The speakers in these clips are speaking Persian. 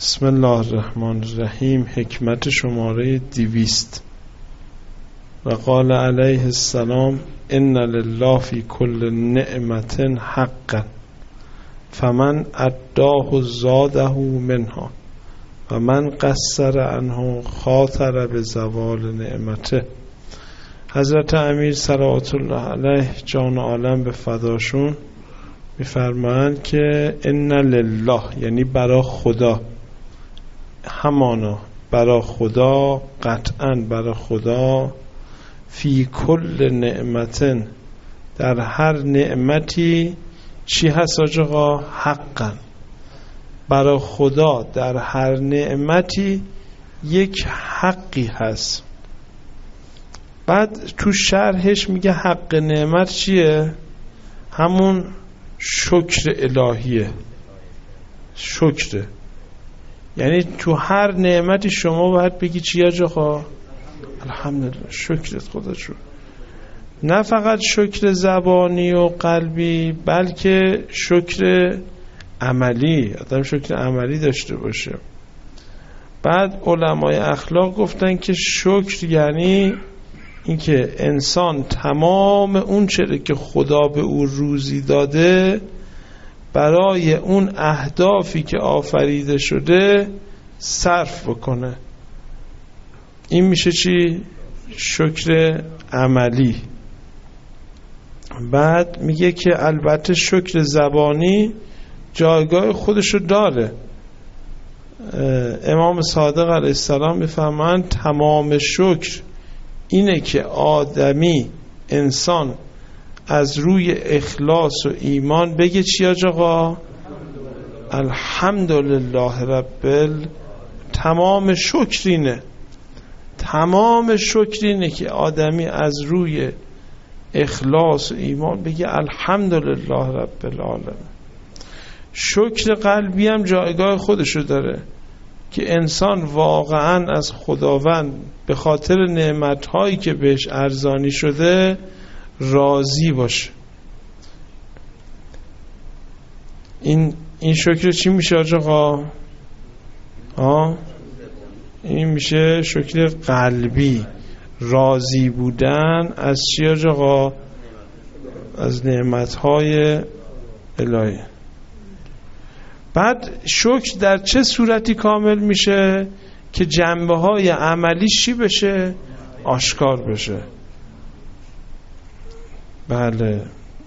بسم الله الرحمن الرحیم. حکمت شماره 200. و قال علیه السلام ان لله فی کل نعمت حقا فمن اداه زاده منها و من قصر عنه خاطر به زوال نعمته. حضرت امیر صلوات الله علیه جان عالم به فداشون میفرمایند که ان لله یعنی برای خدا، همانا برای خدا، قطعا برای خدا، فی کل نعمتن در هر نعمتی چی هست آقا؟ حقا. برای خدا در هر نعمتی یک حقی هست. بعد تو شرحش میگه حق نعمت چیه؟ همون شکر الهیه. شکره، یعنی تو هر نعمتی شما باید بگی چی آقا؟ الحمدلله، شکرت خدا شد. نه فقط شکر زبانی و قلبی، بلکه شکر عملی. آدم شکر عملی داشته باشه. بعد علمای اخلاق گفتن که شکر یعنی اینکه انسان تمام اون چیزی که خدا به او روزی داده برای اون اهدافی که آفریده شده صرف بکنه. این میشه چی؟ شکر عملی. بعد میگه که البته شکر زبانی جایگاه خودشو داره. امام صادق علیه السلام میفهمند تمام شکر اینه که آدمی، انسان از روی اخلاص و ایمان بگه چی آقا؟ الحمدلله رب. تمام شکر اینه، تمام شکر اینه که آدمی از روی اخلاص و ایمان بگه الحمدلله رب العالمین. شکر قلبی هم جایگاه خودشو داره که انسان واقعا از خداوند به خاطر نعمتهایی که بهش ارزانی شده راضی باشه. این شکر چی میشه آقا؟ این میشه شکر قلبی، راضی بودن از چی آقا؟ از نعمتهای الهی. بعد شکر در چه صورتی کامل میشه؟ که جنبه های عملی چی بشه؟ آشکار بشه. بله،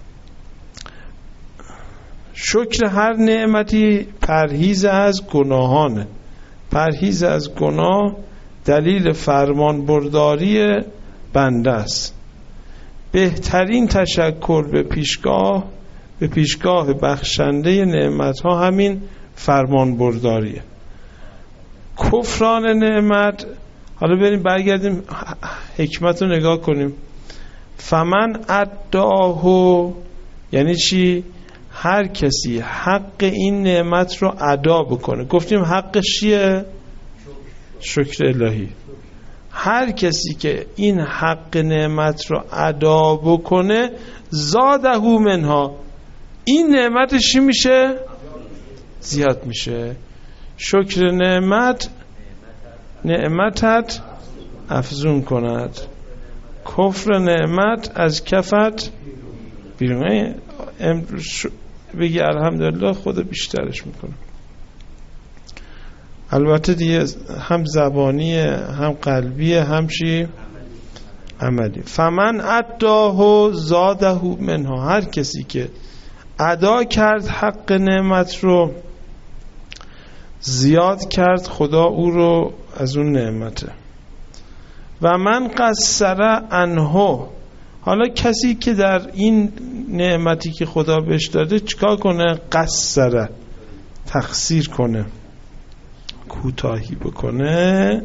شکر هر نعمتی پرهیز از گناهانه. پرهیز از گناه دلیل فرمان برداری بنده است. بهترین تشکر به پیشگاه بخشنده نعمت ها همین فرمان برداریه. کفران نعمت، حالا بریم برگردیم حکمت رو نگاه کنیم. فمن اداه یعنی چی؟ هر کسی حق این نعمت رو ادا بکنه. گفتیم حقش چیه؟ شکر الهی. هر کسی که این حق نعمت رو ادا بکنه زاده منها، این نعمتش چی میشه؟ زیاد میشه. شکر نعمتت افزون کند، کفر نعمت از کفت بیرون. بگی الحمدلله خدا بیشترش میکنه. البته دیگه هم زبانیه، هم قلبیه، هم چی؟ عملی. فمن اداه زاده منها، هر کسی که ادا کرد حق نعمت رو، زیاد کرد خدا او رو از اون نعمته. و من قصر عنه، حالا کسی که در این نعمتی که خدا بهش داده چیکار کنه؟ قصر، تقصیر کنه، کوتاهی بکنه.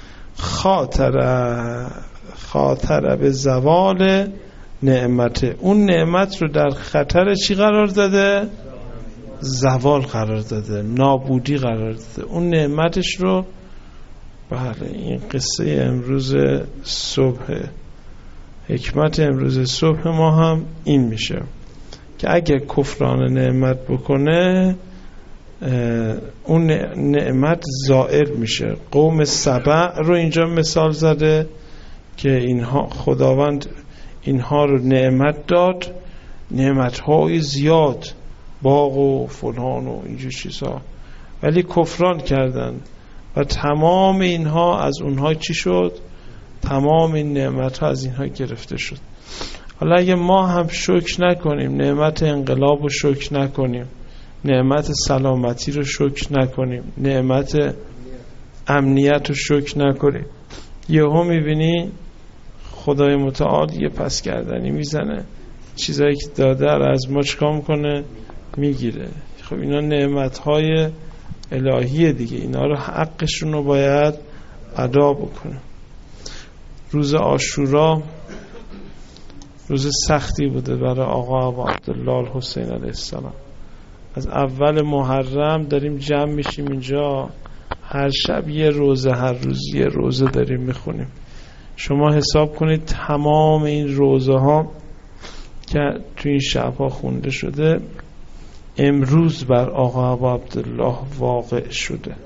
خاطر به زوال نعمته، اون نعمت رو در خطر چی قرار داده؟ زوال قرار داده، نابودی قرار داده اون نعمتش رو. بله، این قصه امروز صبح، حکمت امروز صبح ما هم این میشه که اگه کفران نعمت بکنه اون نعمت زائل میشه. قوم سبع رو اینجا مثال زده که اینها خداوند اینها رو نعمت داد، نعمت‌های زیاد، باغ و فلان و اینجور چیزها، ولی کفران کردن و تمام اینها از اونها چی شد؟ تمام این نعمت‌ها از اینها گرفته شد. حالا اگه ما هم شکر نکنیم، نعمت انقلاب رو شکر نکنیم، نعمت سلامتی رو شکر نکنیم، نعمت امنیت رو شکر نکنیم، یهو میبینی خدای متعال یه پس گردنی میزنه، چیزایی که داده رو از ما چکار میکنه؟ میگیره. خب اینا نعمتهای الهیه دیگه، اینا رو حقشون رو باید ادا بکنه. روز عاشورا روز سختی بوده برای آقا ابو عبدالله الحسین علیه السلام. از اول محرم داریم جمع میشیم اینجا، هر شب یه روزه، هر روز یه روزه داریم میخونیم. شما حساب کنید تمام این روزه ها که تو این شب ها خونده شده امروز بر آقا ابو عبدالله واقع شده.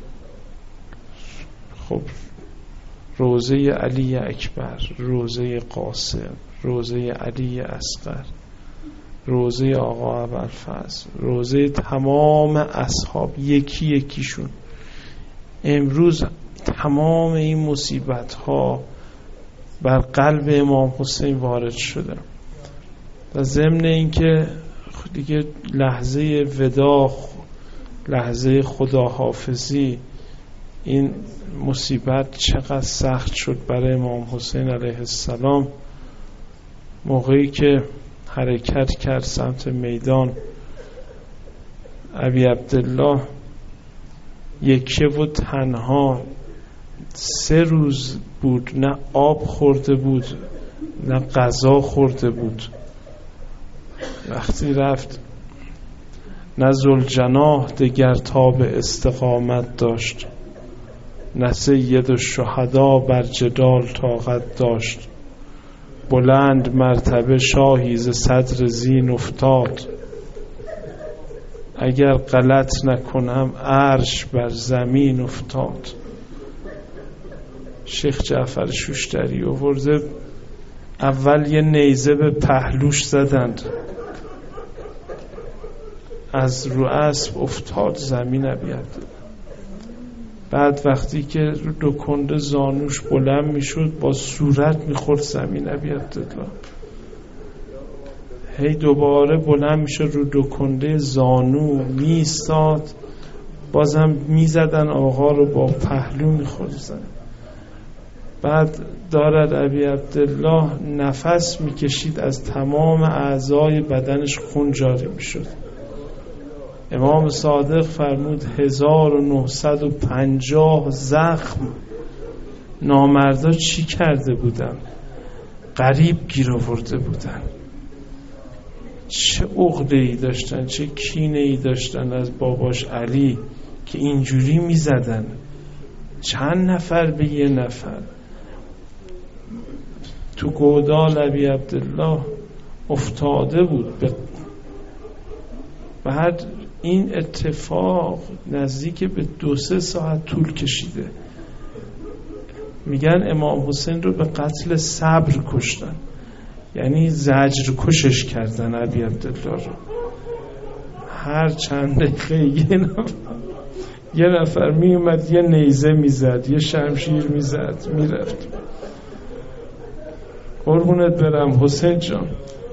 خب روزه علی اکبر، روزه قاسم، روزه علی اصغر، روزه آقا ابوالفضل، روزه تمام اصحاب یکی یکیشون، امروز تمام این مصیبت ها بر قلب امام حسین وارد شده. و ضمن این که دیگه لحظه ودا، لحظه خداحافظی، این مصیبت چقدر سخت شد برای امام حسین علیه السلام. موقعی که حرکت کرد سمت میدان، ابی عبدالله یکه و تنها 3 روز بود، نه آب خورده بود نه غذا خورده بود. وقتی رفت نه ذوالجناح دگر تاب استقامت داشت، نه سید الشهدا بر جدال طاقت داشت. بلند مرتبه شاهی ز صدر زین افتاد، اگر غلط نکنم عرش بر زمین افتاد. شیخ جعفر شوشتری آورده اول یه نیزه به پهلوش زدند، از رو اسب افتاد زمین ابی عبدالله. بعد وقتی که رو 2 کنده زانوش بلند میشد با صورت میخورد زمین ابی عبدالله. هی دوباره بلند میشد رو 2 کنده زانو میستاد، بازم میزدن آقا رو با پهلو میخورد زمین. بعد دارد ابی عبدالله نفس میکشید، از تمام اعضای بدنش خون جاری میشد. امام صادق فرمود 1950 زخم نامردا چی کرده بودن؟ غریب گیر آورده بودن. چه عقده‌ای داشتن، چه کینه‌ای داشتن از باباش علی که اینجوری میزدن. چند نفر به یه نفر. تو گودال ابی عبدالله افتاده بود. بعد این اتفاق نزدیک به 2-3 ساعت طول کشیده. میگن امام حسین رو به قتل صبر کشتن، یعنی زجر کشش کردن ابی عبدالله رو. هر چند دقیقه یه نفر می اومد یه نیزه میزد، یه شمشیر میزد، میرفت. قربونت برم حسین جان.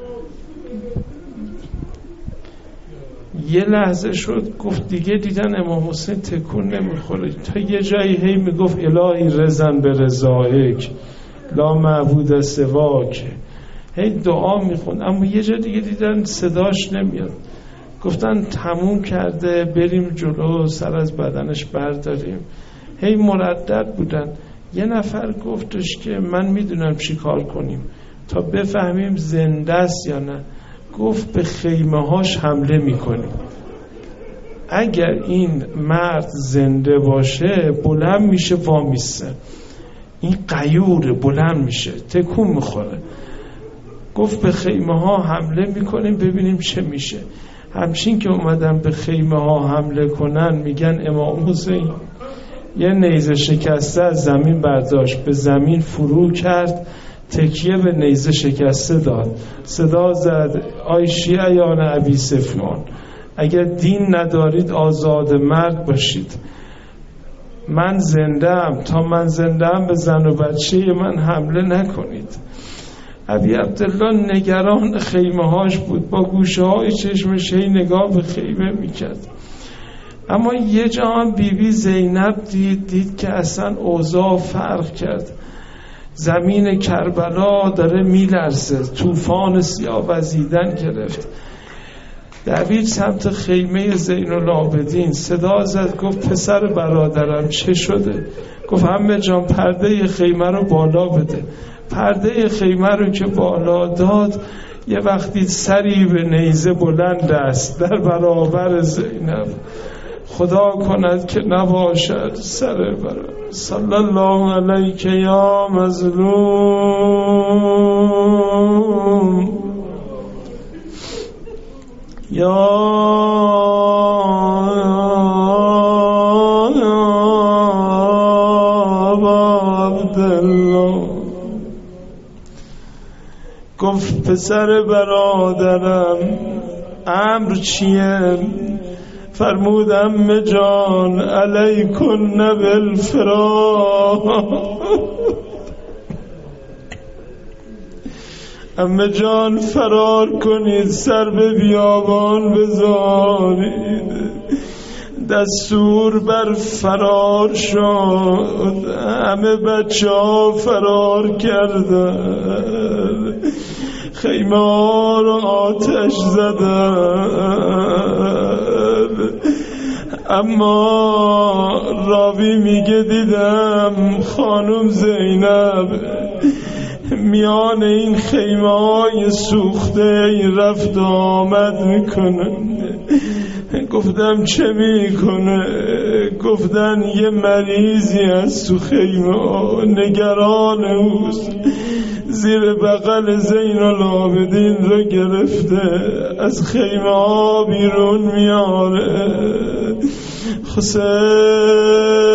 یه لحظه شد گفت دیگه دیدن امام حسین تکون نمیخوره، تا یه جایی هی میگفت الهی رزن به رضایک لا معبود سواک، هی دعا میخوند. اما یه جا دیگه دیدن صداش نمیاد، گفتن تموم کرده بریم جلو سر از بدنش برداریم. هی مردد بودن. یه نفر گفتش که من میدونم چی کار کنیم تا بفهمیم زنده است یا نه. گفت به خیمه هاش حمله میکنیم، اگر این مرد زنده باشه بلند میشه وامیسته، این غیوره بلند میشه تکون میخوره. گفت به خیمه ها حمله میکنیم ببینیم چه میشه. همچین که اومدن به خیمه ها حمله کنن میگن امام حسین یه نیزه شکسته از زمین برداشت، به زمین فرو کرد، تکیه به نیزه شکسته داد، صدا زد آی شیعیان ابی سفیان، اگر دین ندارید آزاد مرد باشید، من زنده‌ام، تا من زنده‌ام به زن و بچه من حمله نکنید. ابی عبدالله نگران خیمه هاش بود، با گوشه های چشمش هی نگاه به خیمه میکرد. اما یه جا هم بیبی زینب دید که اصلا اوضاع فرق کرد، زمین کربلا داره میلرزه، طوفان سیاه وزیدن گرفت. دوید سمت خیمه زین العابدین، صدا زد گفت پسر برادرم چه شده؟ گفت عمه جان پرده خیمه رو بالا بده. پرده خیمه رو که بالا داد، یه وقتی سری به نیزه بلند است در برابر زینب، خدا کند که نباشد سر برابر. صلی الله علیک یا مظلوم یا عبدالله. گفت پسر برادرم امر چیه؟ فرمود عمه جان علیکن بالفراق، عمه جان فرار کنید، سر به بیابان بذارید. دستور بر فرار شد، همه بچه ها فرار کردن، خیمه ها رو آتش زدن. اما راوی میگه دیدم خانم زینب میان این خیمه های سوخته رفت آمد میکنه. گفتم چه میکنه؟ گفتن یه مریضی از تو خیمه، نگران اوست، زیر بغل زین العابدین رو گرفته، از خیمه ها بیرون میاره. حسین